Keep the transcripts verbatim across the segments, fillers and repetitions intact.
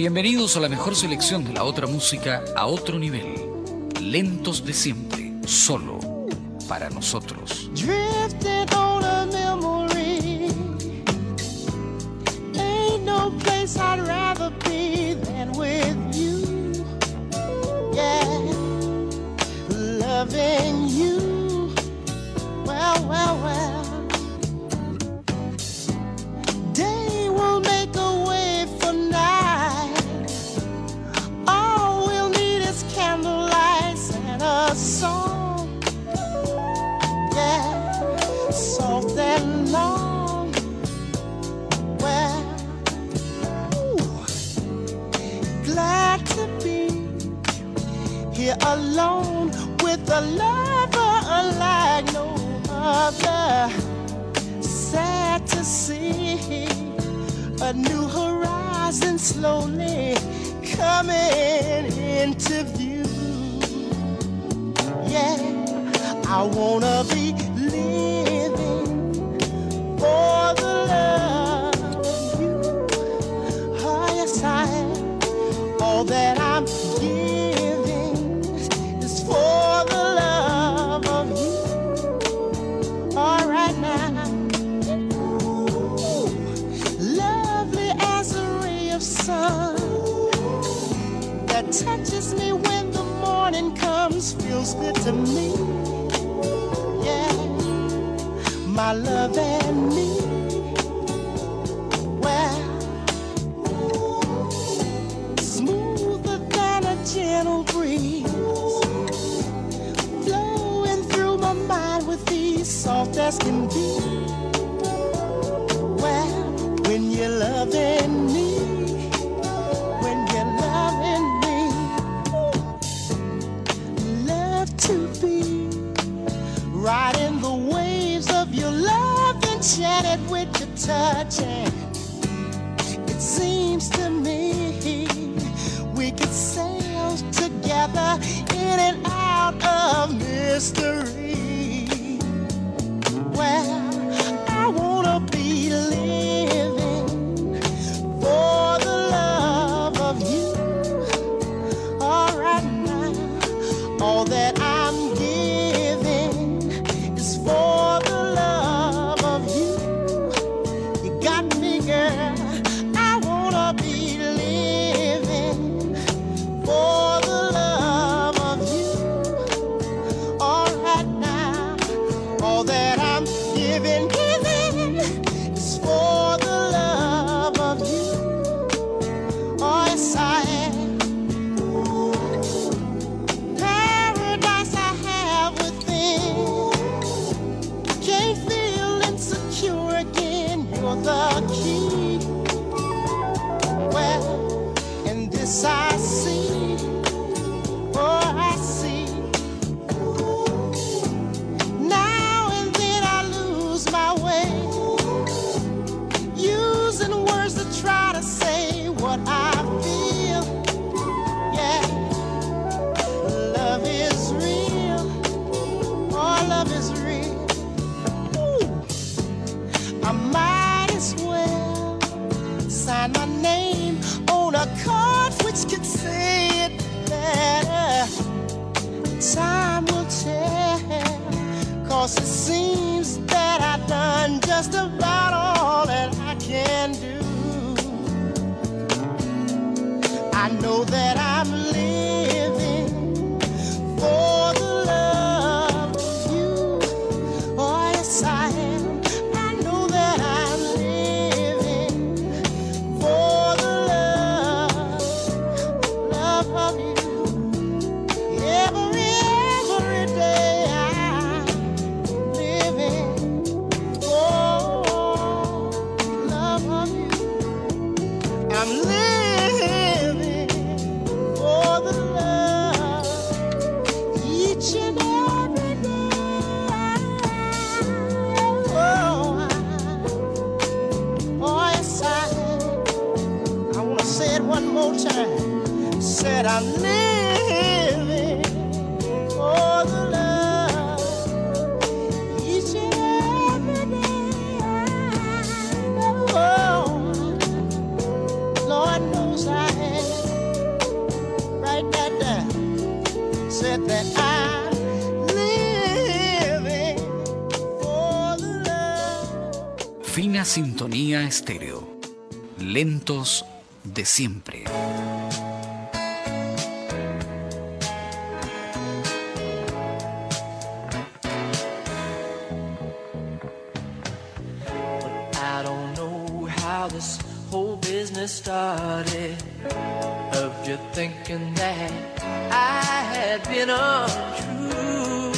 Bienvenidos a la mejor selección de la otra música a otro nivel. Lentos de siempre, solo para nosotros. Drifting on a memory. Ain't no place I'd rather be than with you. Yeah, loving you. Well, well, well. Day will make a way for night. All we'll need is candlelights and a song. Yeah, soft and long. Well, ooh, glad to be here alone with a lover unlike no other. Sad to see a new horizon slowly coming into view. Yeah, I wanna be living for the love of you. Oh, yes, I am. All that I'm giving is for the love of you. All right now. Ooh, lovely as a ray of sun that touches me when the morning comes, feels good to me. Yeah, my love and me. Well, smoother than a gentle breeze, flowing through my mind with ease, soft as can be. Well, when you're loving me, when you're loving me, love to be riding the waves of your love, enchanted with your touch. And it seems to me we could sail together in and out of mystery. Well, I wanna be living for the love of you. All right now, all that I'm giving is for the love of you. You got me, girl. I wanna be living for the love of you. All right now, all that I'm giving, giving is for the love of you. Oh, yes, I am. Paradise I have within. Can't feel insecure again. You're the key. Well, in this I see. Oh, I see. Now and then I lose my way, using words to try to say what I feel. Yeah, love is real. Oh, love is real. Ooh, I might as well sign my name on a card which could say it better. Time will tell, 'cause it seems that I've done just about all that I can do. I know that I'm living for the love of you. Oh, yes, I am. I know that I'm living for the love, love of you. Every, every day I'm living for love of you. I'm living for the love each and every day. Oh, oh, yes, I am. I want to say it one more time. Said I'm living for the love each and every day. Oh, Lord knows I am. said that I'm living for the love. Fina Sintonía Estéreo. Lentos de siempre. I don't know how this whole business started, of you thinking that I had been untrue.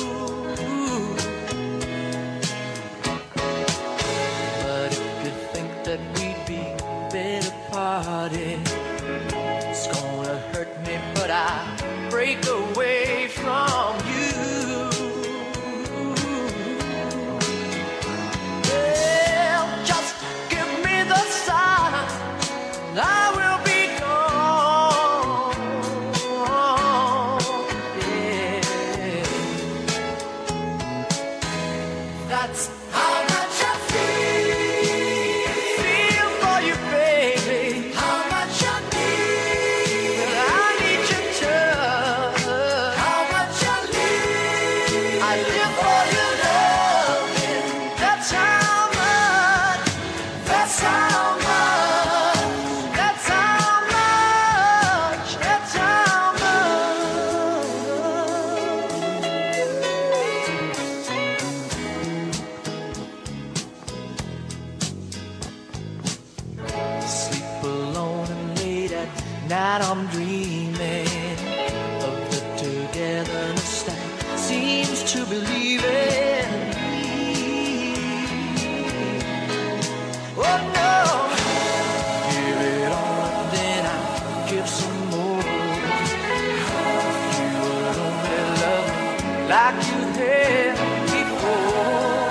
But if you think that we'd be better parted, it's gonna hurt me, but I break away from you. I will be gone, yeah. That's how much I feel, feel for you, baby. How much I need, well, I need your touch. How much I live, I live for your love. That's how much, that's how much. Night I'm dreaming of the togetherness that seems to believe in me. Oh no, give it all, then I'll give some more. If you would only love me like you had before.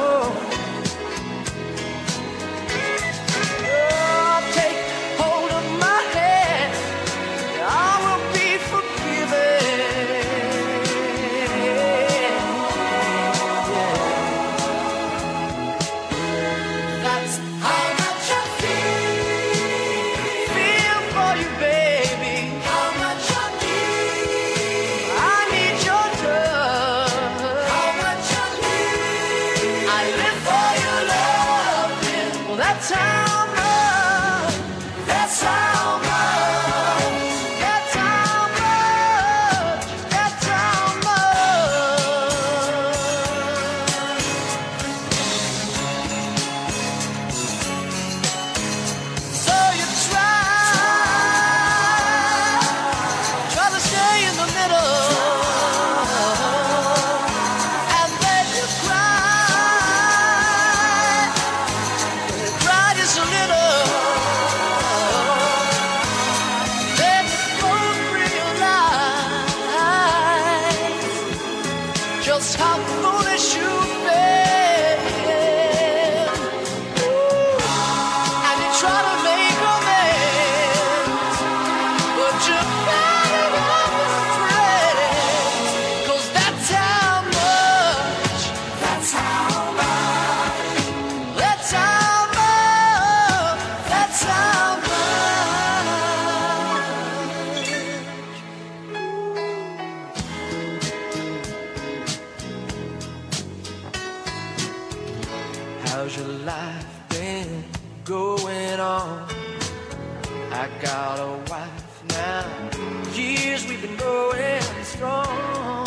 How's your life been going on? I got a wife now, years we've been going strong.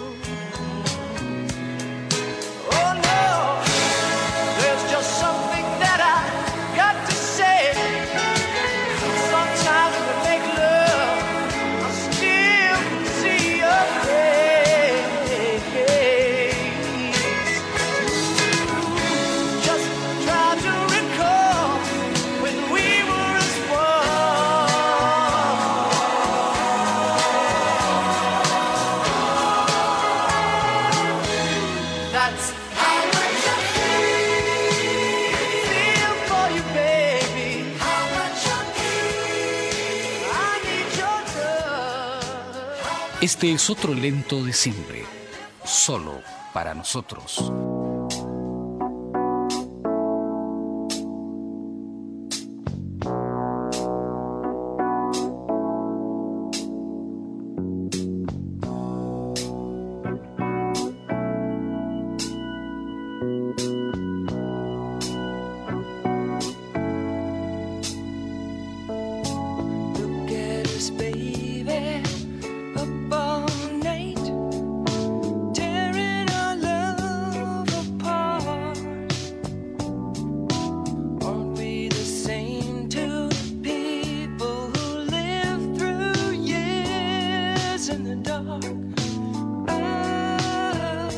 Oh no, there's just something that I got to say. Sometimes when we make love, I still see your face. Just try to recall when we were as one. That's how much I feel for you, baby. How much I need, I need your touch. Este es otro lento de siempre, solo para nosotros. lights in the dark. Ah,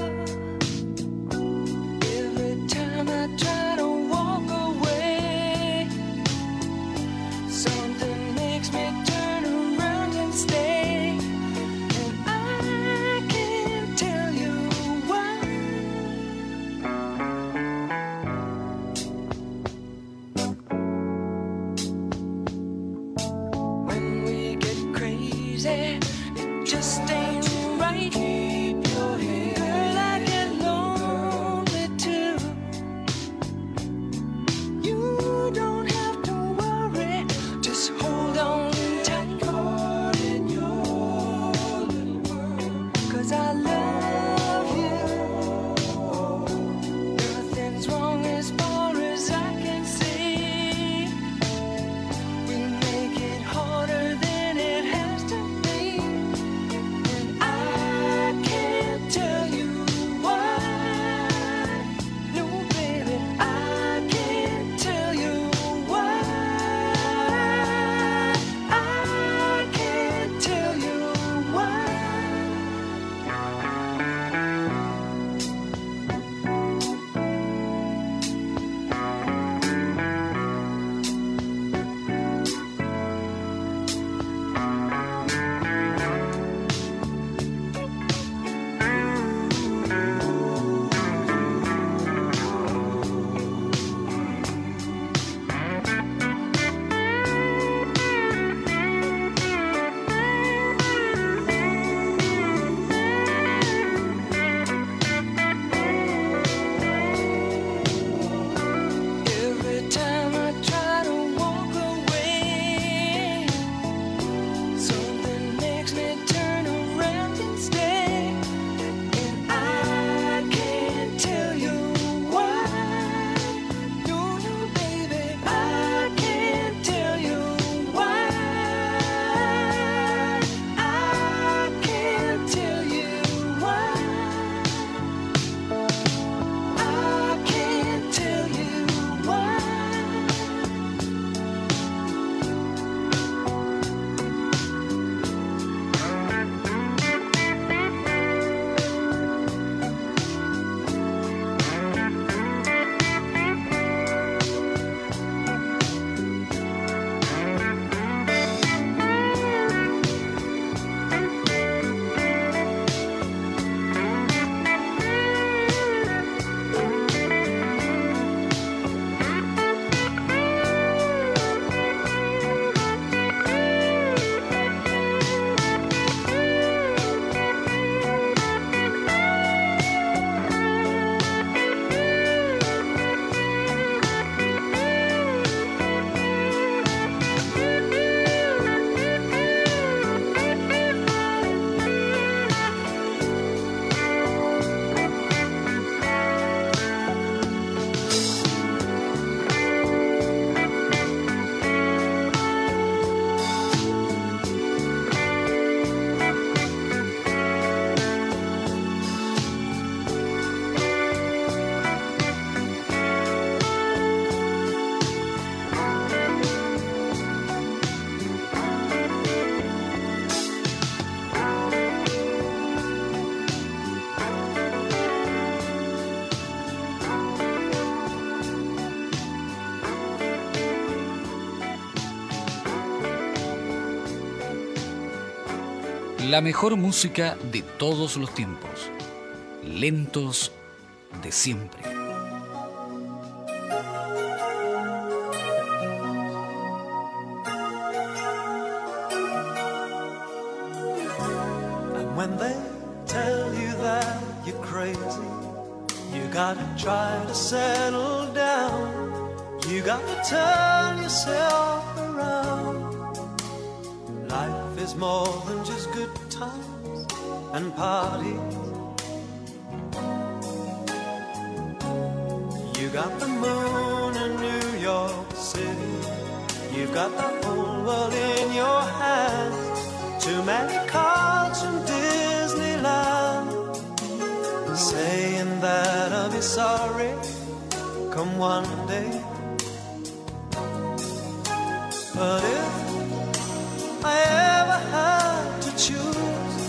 every time I try to walk away, something makes me turn around and stay. And I can't tell you why. When we get crazy, it just ain't right. Keep your head. Girl, I get lonely too. You don't have to worry, just hold on tight. Caught in your little world, 'cause I love you. Nothing's wrong as far as I can see. We make it harder than it has to be. And I can't tell you why. No, baby, I can't tell you why. I can't tell you why. Every time I try to walk away, something makes me turn around and stay. And I can't tell you why. No, no, baby, I can't tell you why. I can't tell you why. I can't tell you why. La mejor música de todos los tiempos. Lentos de siempre. And when they tell you that you're crazy, you gotta try to settle down. You gotta turn yourself around. Life is more than just good times and parties. You got the moon in New York City. You've got the whole world in your hands. Too many cards from Disneyland, saying that I'll be sorry come one day. But if I ever had to choose,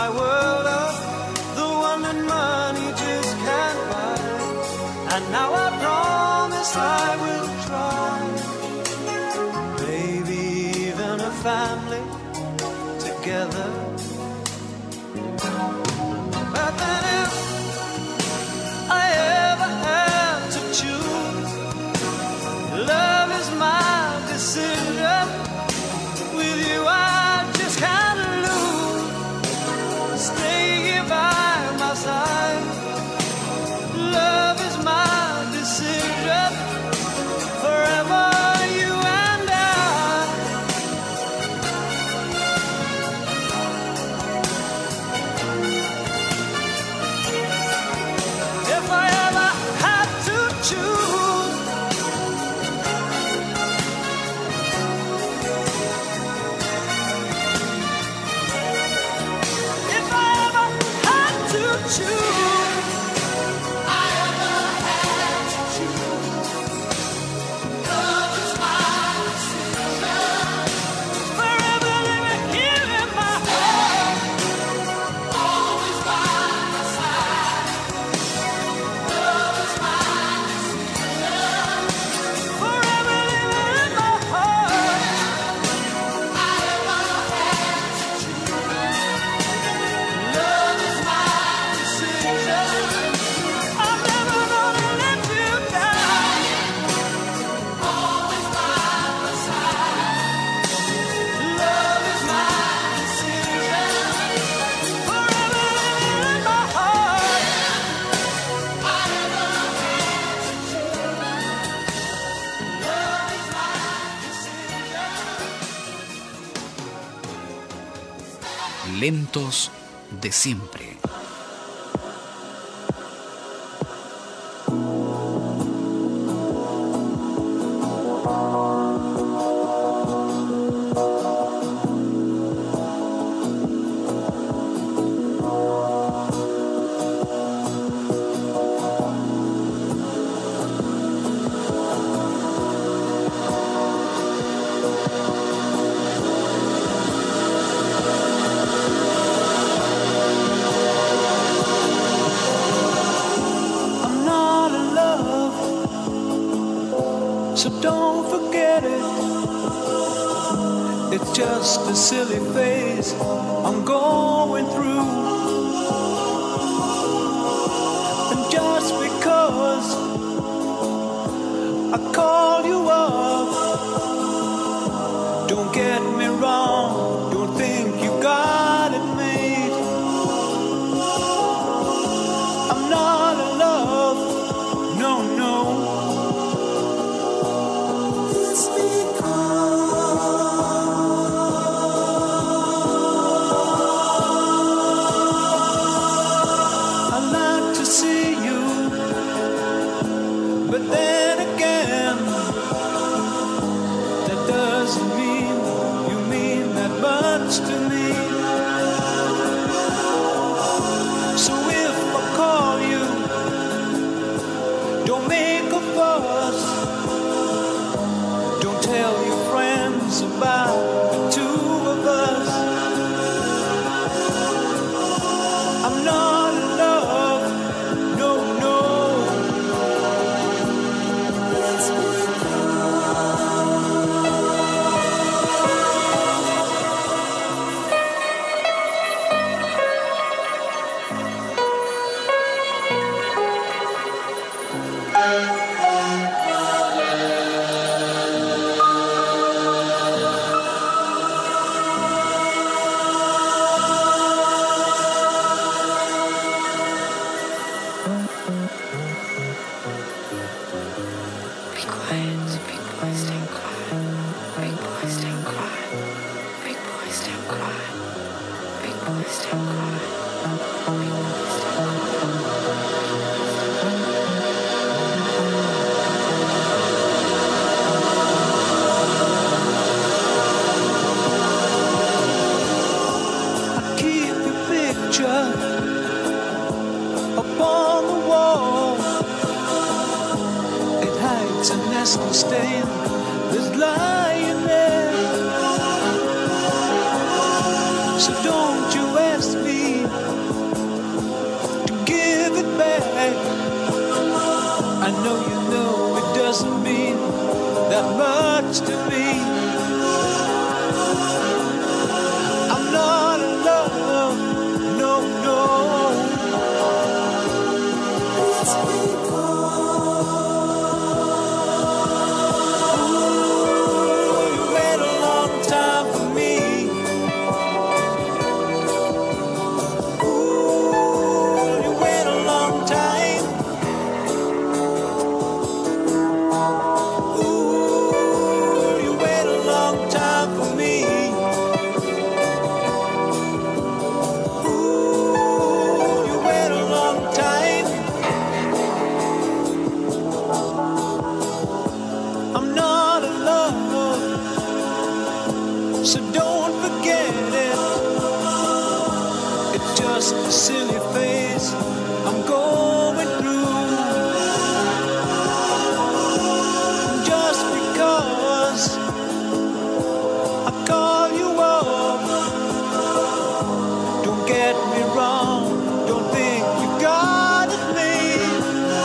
my world up, the one that money just can't buy. And now I promise I will try. Maybe even a family together. But then if I ever had to choose, love is my decision. With you I just can't lose. Stay here by my side. Love is my decision. Forever you and I. If I ever had to choose, if I ever had to choose, I ever had to choose. Love is my decision. Forever living here in my heart. Always by my side. Love is my decision. Forever living in my heart. I ever had to choose. Love is my decision. I'm never gonna let you down. Always by my side. Love is my decision. Forever living in my heart. I ever had to choose. Love is my decision. Lentos de siempre. I'm not in love, so don't forget it. It's just a silly phase I'm going through. And just because I call you up, don't get me wrong, don't think you got it made. I'm not in love, no, no. It's I like to see you, but then again, that doesn't mean you mean that much to me. So if I call you, don't make a fuss. Don't tell your friends about the two of us. I'm not in love, no, no. Be quiet, big boys don't cry. Big boys don't cry. Big boys don't cry. Big boys don't cry. Big boys I keep your picture upon the wall. It hides a nasty stain that's lying there. So don't you ask me so don't forget it. It's just a silly phase I'm going through. Just because I call you up, don't get me wrong, don't think you got it made.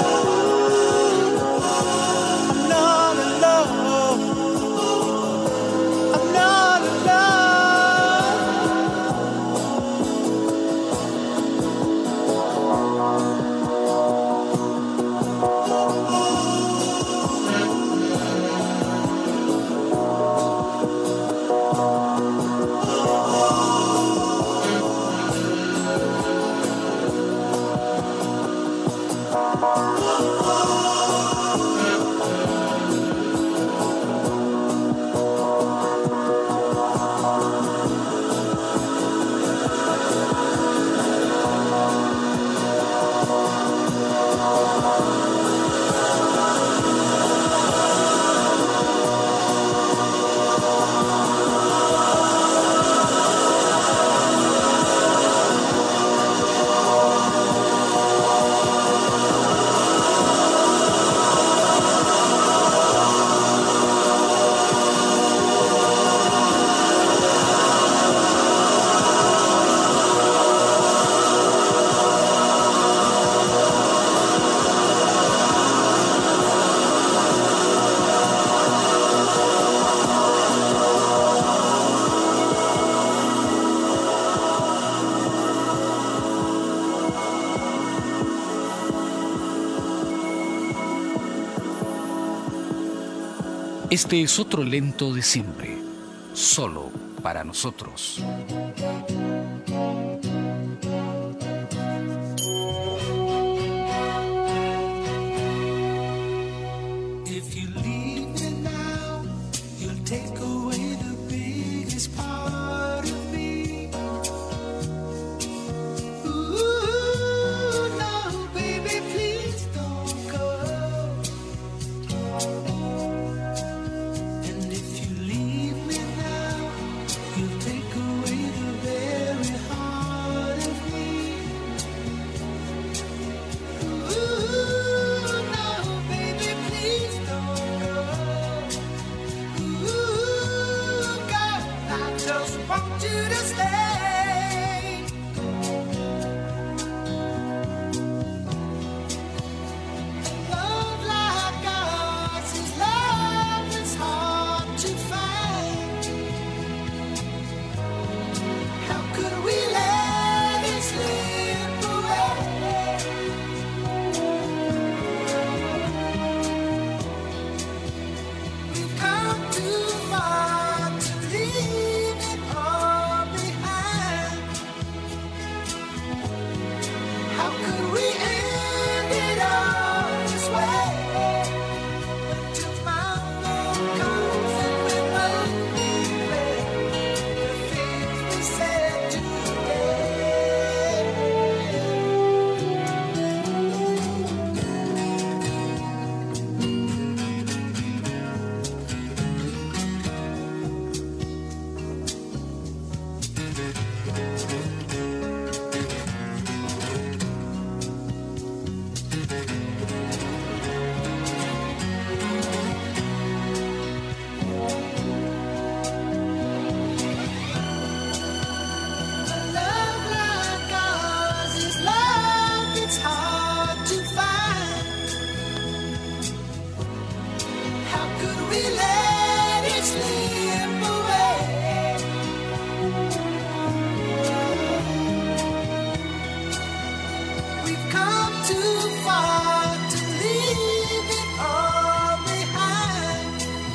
I'm not in love, I'm not in love. Este es otro lento de siempre, solo para nosotros. If you leave me now, you'll take away the biggest part of me. Ooh, no, baby, please don't go. And if you leave me now, you'll take away the very heart of me. Ooh, no, baby, please don't go. Ooh, God, I just want you to stay. Love like ours is love that's hard to find. How could we let it slip away? We've come too far to leave it all behind. How could we end it all this way? When tomorrow comes and we both regret the things we said today. Love like ours is love that's hard to find. How could we let it slip away? We've come too far to leave it all behind.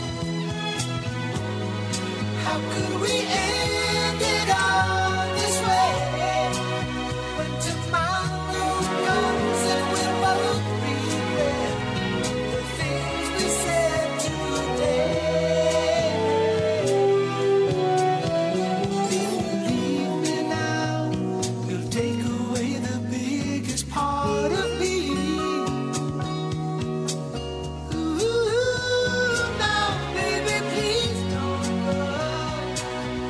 How could we end it all this way? When tomorrow comes and we both regret the things we said today. If you leave me now, you'll take away the biggest part of me. Ooh, no, baby, please don't go.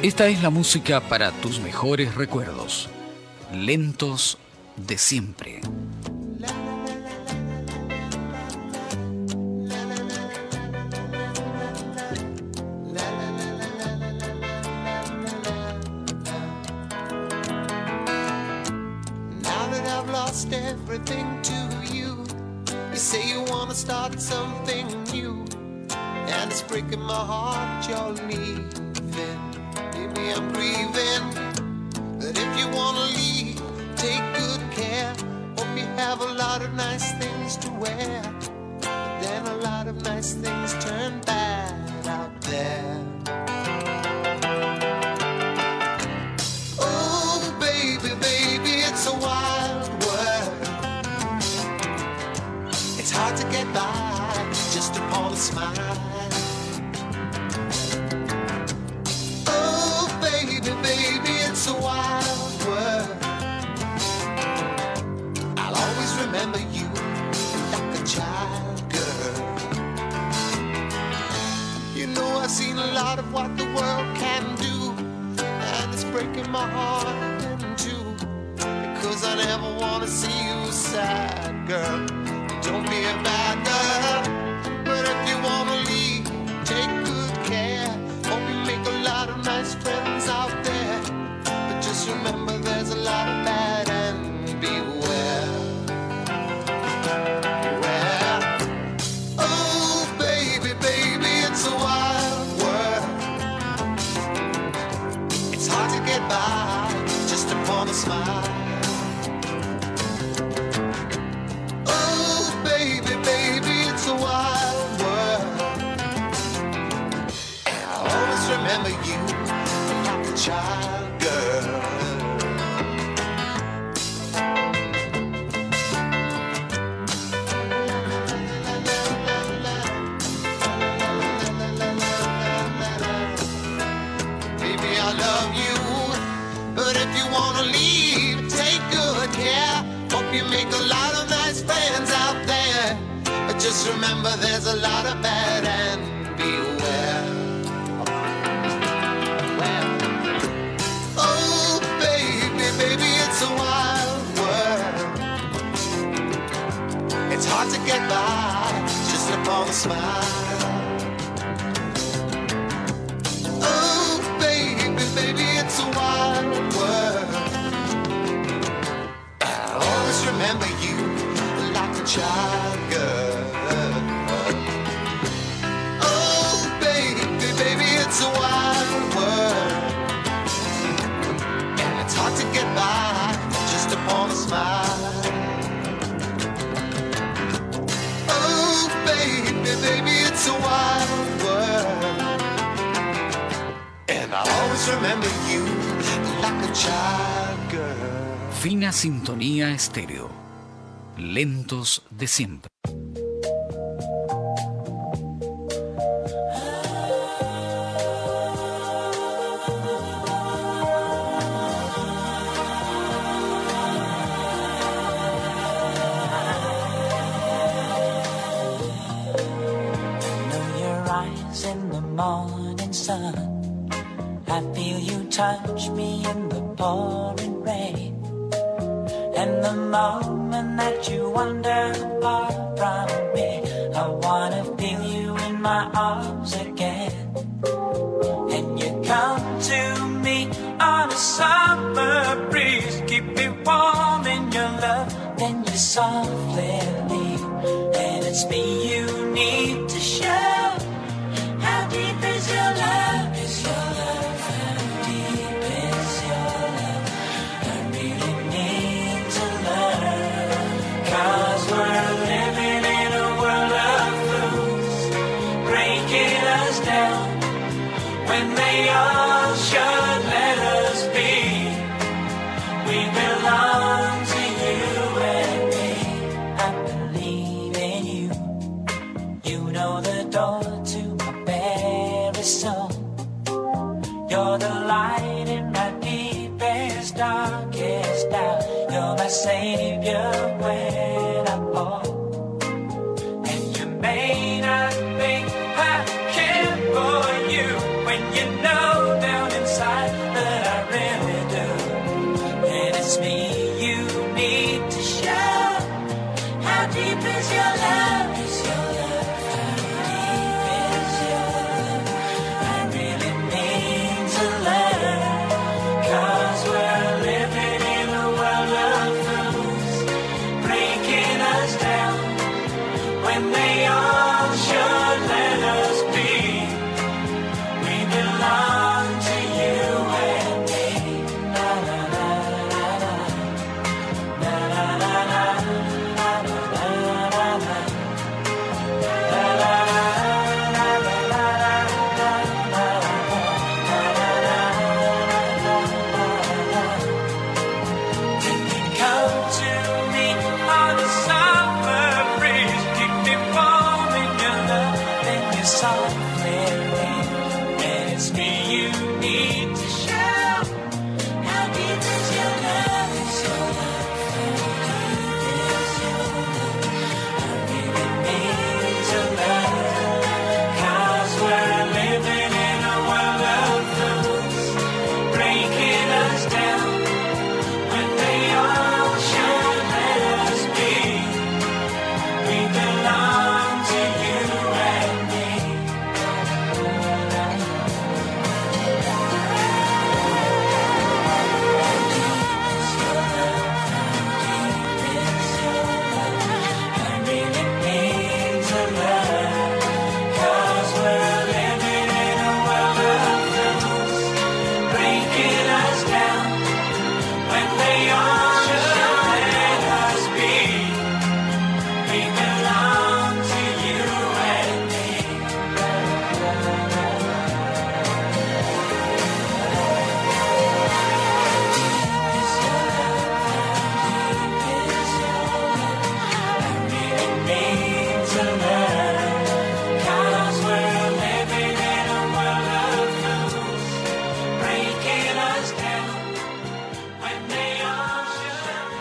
Esta es la música para tus mejores recuerdos. Lentos de siempre. Lost everything to you. You say you wanna start something new, and it's breaking my heart you're leaving. Baby, I'm grieving, but if you wanna leave, take good care. Hope you have a lot of nice things to wear, but then a lot of nice things turn bad out there. Oh, baby, baby, it's a wild world. It's hard to get by just upon a smile. Oh, baby, baby, it's a wild world. I'll always remember you like a child, girl. You know I've seen a lot of what the world can do, and it's breaking my heart in two, because I never wanna see you sad, girl. Don't be a bad girl, but if you wanna leave, take good care. Hope you make a lot of nice friends out there, but just remember there's a lot of bad and beware. Beware. Oh, baby, baby, it's a wild world. It's hard to get by just upon a smile. Remember you like a child, girl. Baby, I love you, but if you wanna leave, take good care. Hope you make a lot of nice friends out there, but just remember there's a lot of bad and beware. Baby, it's a wild world. It's hard to get by just upon a smile. Oh, baby, baby, it's a wild world. I'll always remember you like a child, girl. Oh, baby, baby, it's a wild world. It's hard to get by just upon a smile. Oh, baby, baby, it's a wild world. And I'll always remember you like a child, girl. Fina Sintonía Estéreo. Lentos de siempre. Morning sun, I feel you touch me in the pouring rain, and the moment that you wander apart from me, I wanna feel you in my arms again. And you come to me on a summer breeze, keep me warm in your love, then you softly leave, and it's me you need to show. How deep is your love? Is your love? How deep is your love? I really need to learn, 'cause we're living in a world of fools, breaking us down when they all should let us be. We belong to you and me. I believe in you. You know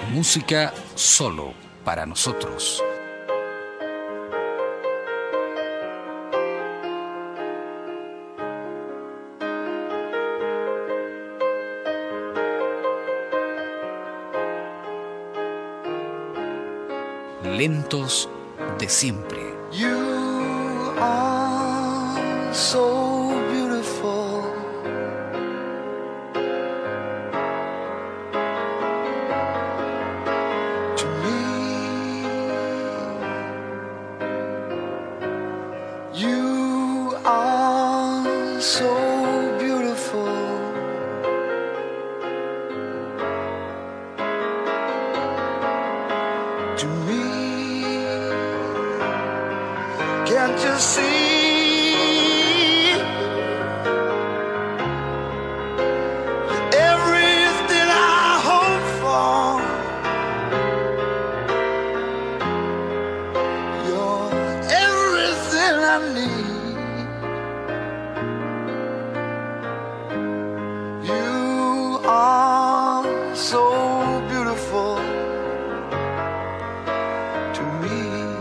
Música solo para nosotros. Lentos de siempre. You are so beautiful. To me, you are so beautiful. To me, can't you see everything I hope for? You're everything I need. You are so beautiful to me.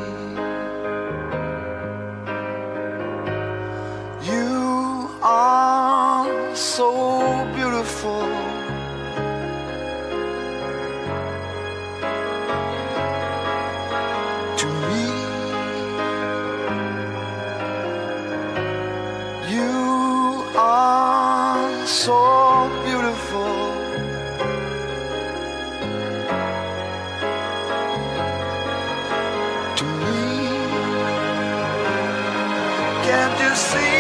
You are so beautiful. To me, you are so beautiful. To me, can't you see?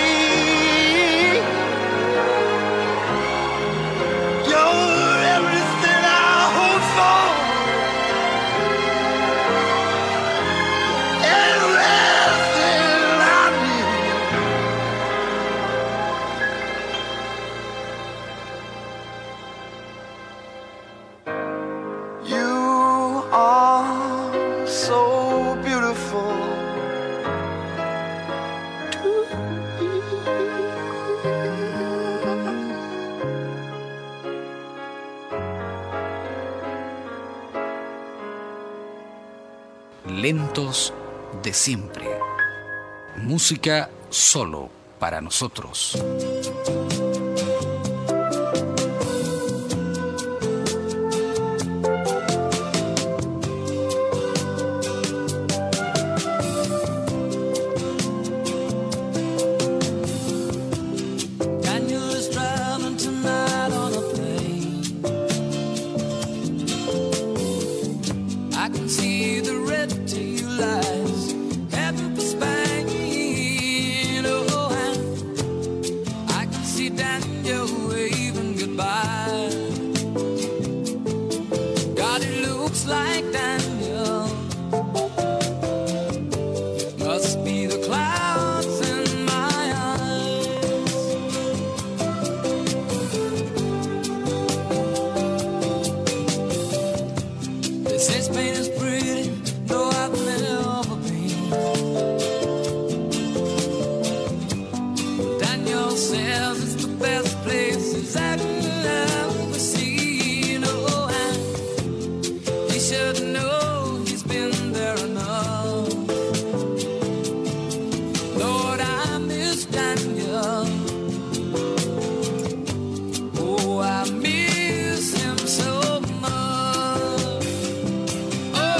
You're everything I hope for. Everything I need. You are so beautiful. Lentos de siempre. Música solo para nosotros. Daniel is traveling tonight on a plane. I can see the red tail lights heading for Spain. Oh, and I can see Daniel waving goodbye. God, it looks like Daniel must be the clouds in my eyes. They say Spain is pretty, though I've never been. Daniel says it's the best places I've ever seen. Oh, and he should know he's been there enough. Lord, I miss Daniel. Oh, I miss him so much. Oh,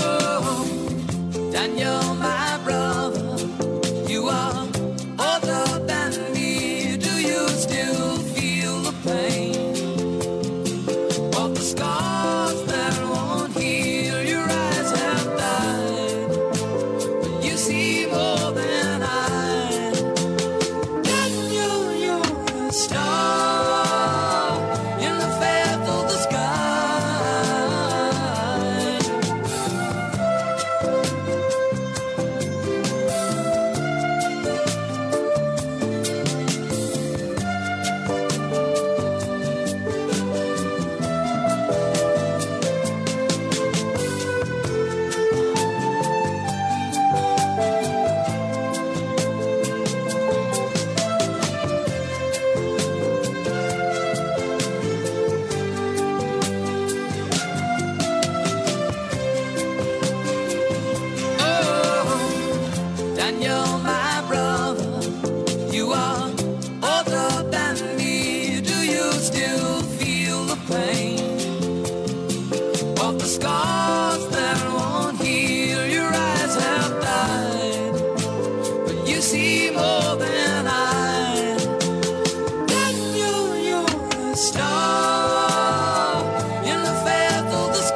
the scars that won't heal. Your eyes have died, but you see more than I. Daniel, you're a star in the faith of the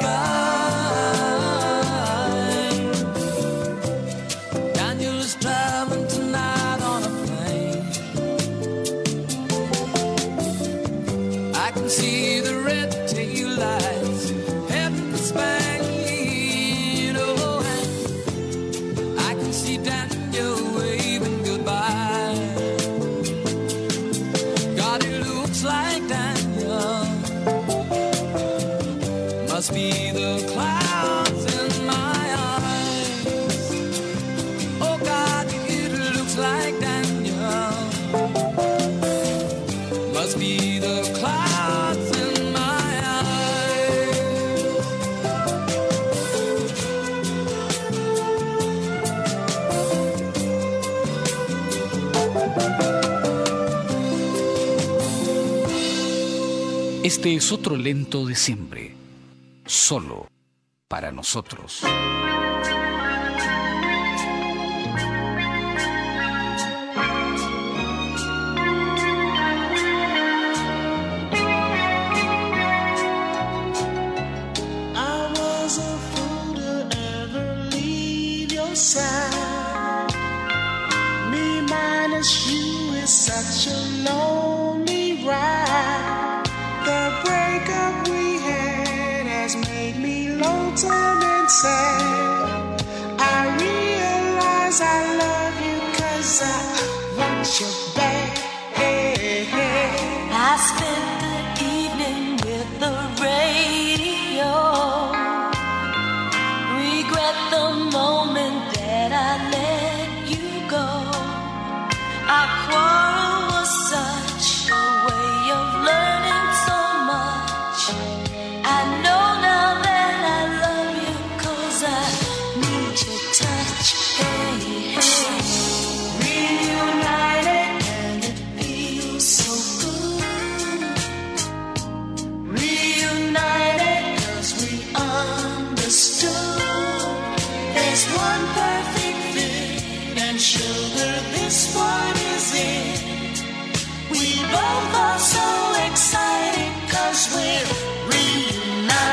sky. Daniel is traveling tonight on a plane. I can see the red tail lights heading for Spain. Oh, and I can see Daniel waving goodbye. God, it looks like Daniel must be the clouds in my eyes. Oh God, it looks like Daniel must be the clouds in my eyes. Este es otro lento de siempre, solo para nosotros. I was a fool to ever leave your side. Me minus you is such a lonely ride. The breakup we had has made me lonesome and sad. I realize I love you 'cause I want you back. I spent the evening with the radio. Regret the moment that I let you go. Our quarrel was such a way of learning so much. I know now that I love you 'cause I need your touch. Hey, hey. Reunited and it feels so good. Reunited 'cause we understood. There's one perfect fit and sugar, this one is it. We both are so excited 'cause we're reunited.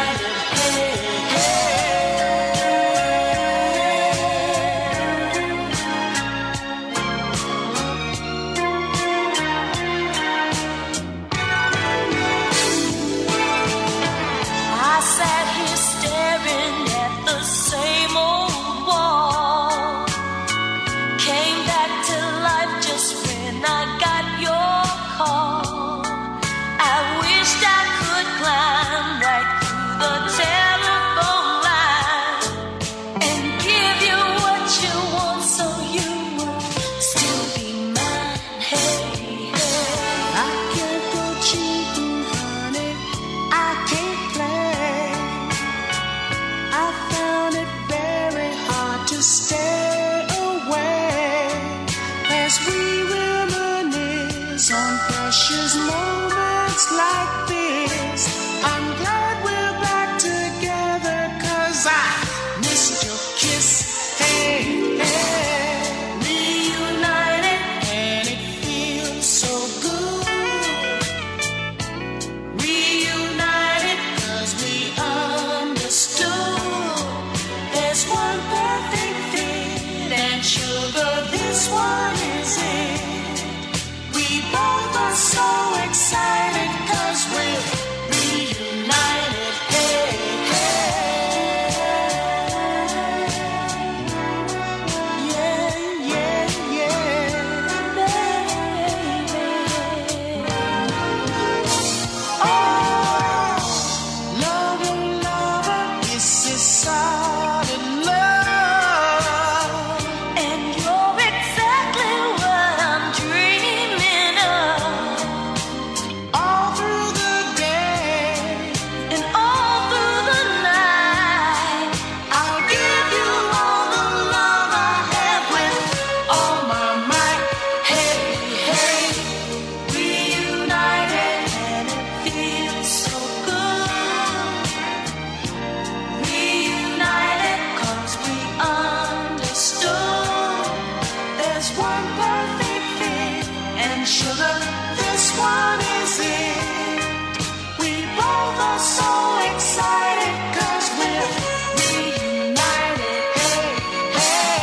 all so excited 'cause we're reunited. Hey,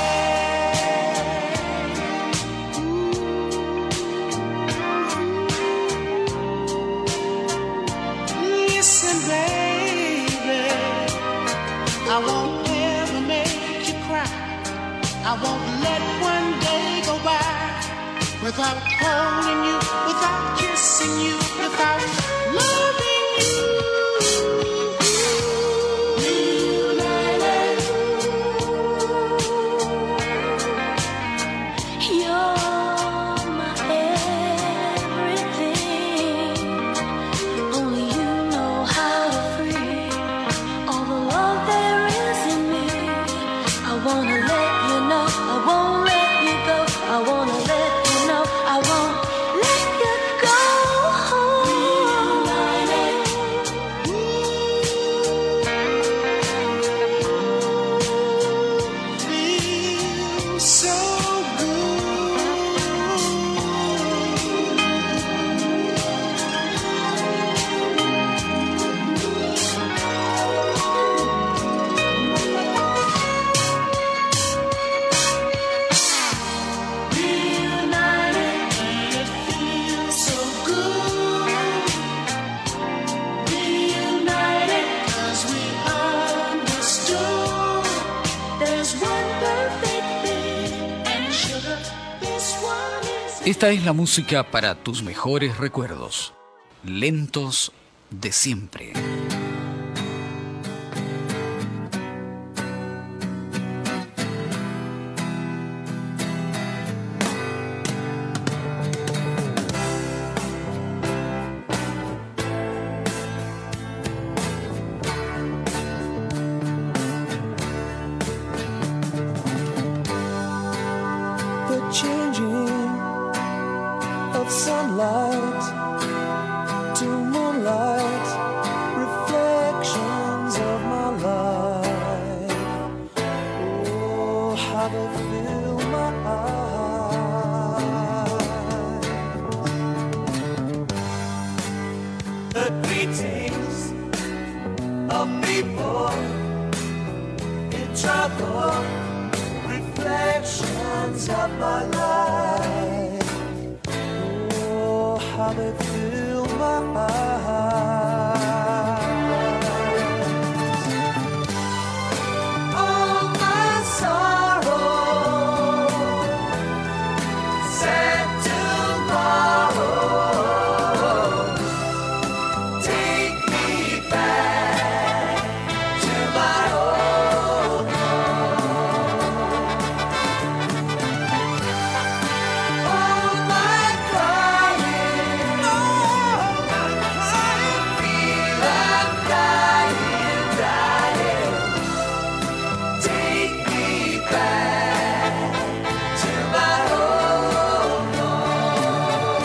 hey. Listen, baby, I won't ever make you cry. I won't let one day go by without holding you, without kissing you, without loving you. Reunited. You're my everything. Only you know how to free all the love there is in me. I wanna let you know, I won't let you go. I wanna let you know, I won't let you go. Feels so reunited. It feels so good. Reunited 'cause we understood. There's one perfect thing, and sugar, this one is. Esta es la música para tus mejores recuerdos. Lentos de siempre. The changing of sunlight to moonlight, reflections of my life. Oh, how they fill my eyes. The greetings of people in trouble, reflections of my life. Oh, how they fill my eyes. All my sorrow, sad tomorrow, take me back to my old all my crying, all my crying, feel I'm dying, dying. Take me back to my old home.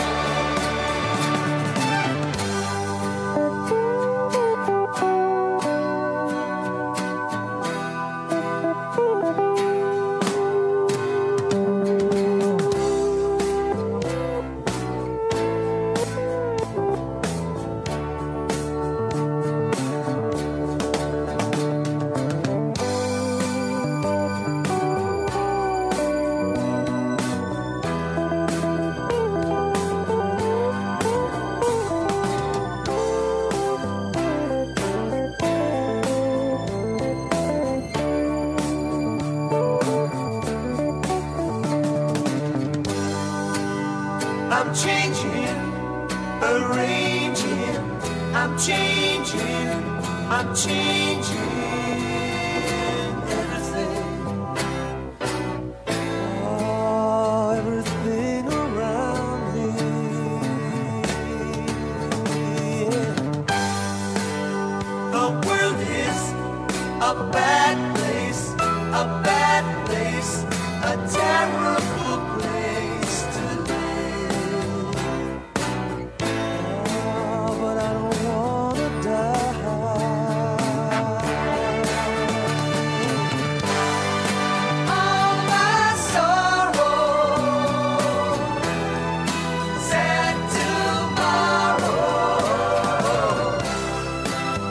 I'm changing, arranging, I'm changing, I'm changing everything. Oh, everything around me. Yeah. The world is a bad place, a bad place, a terrible place to live. Oh, but I don't wanna die. All my sorrow, sad tomorrow,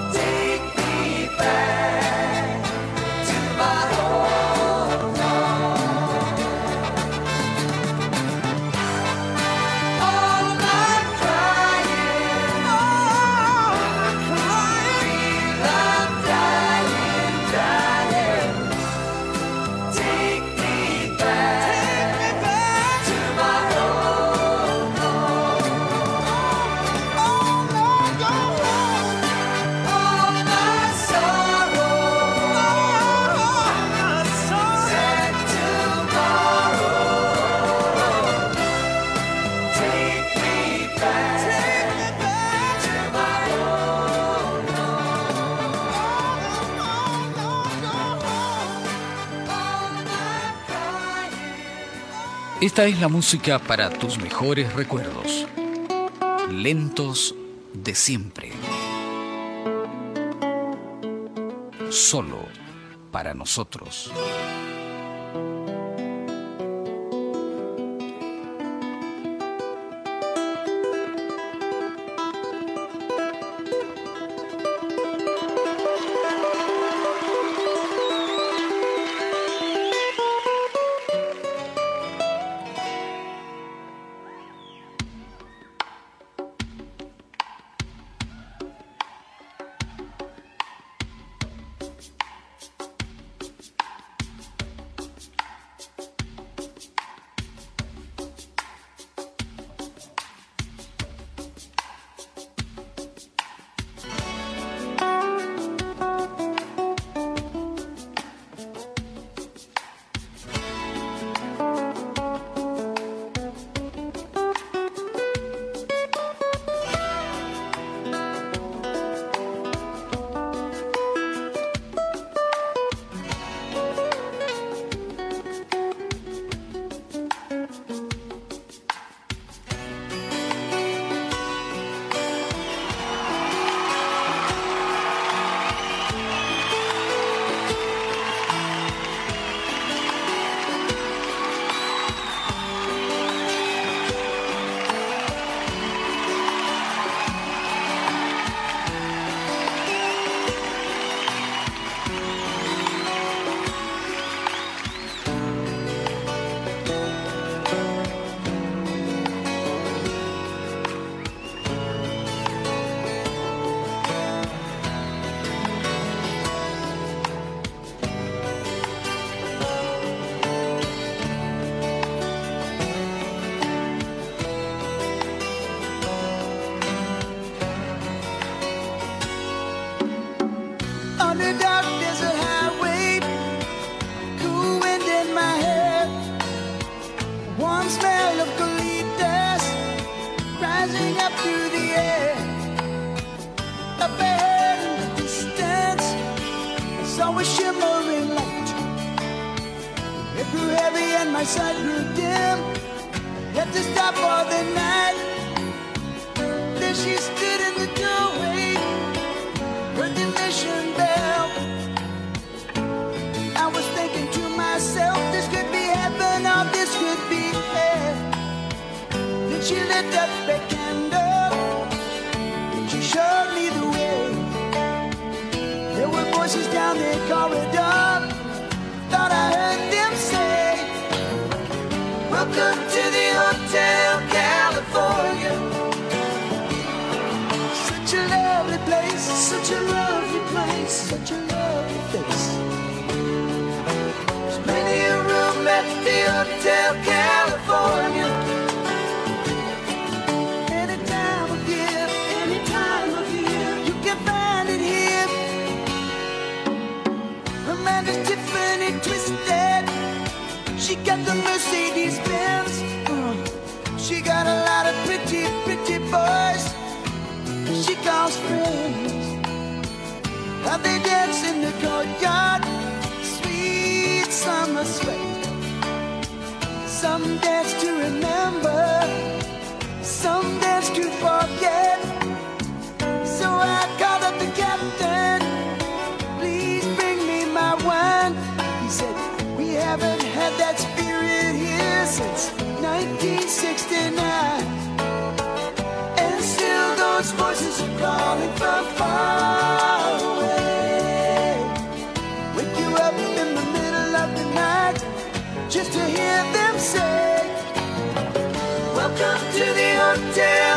Esta es la música para tus mejores recuerdos. Lentos de siempre. Solo para nosotros.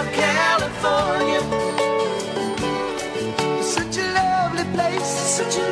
Such a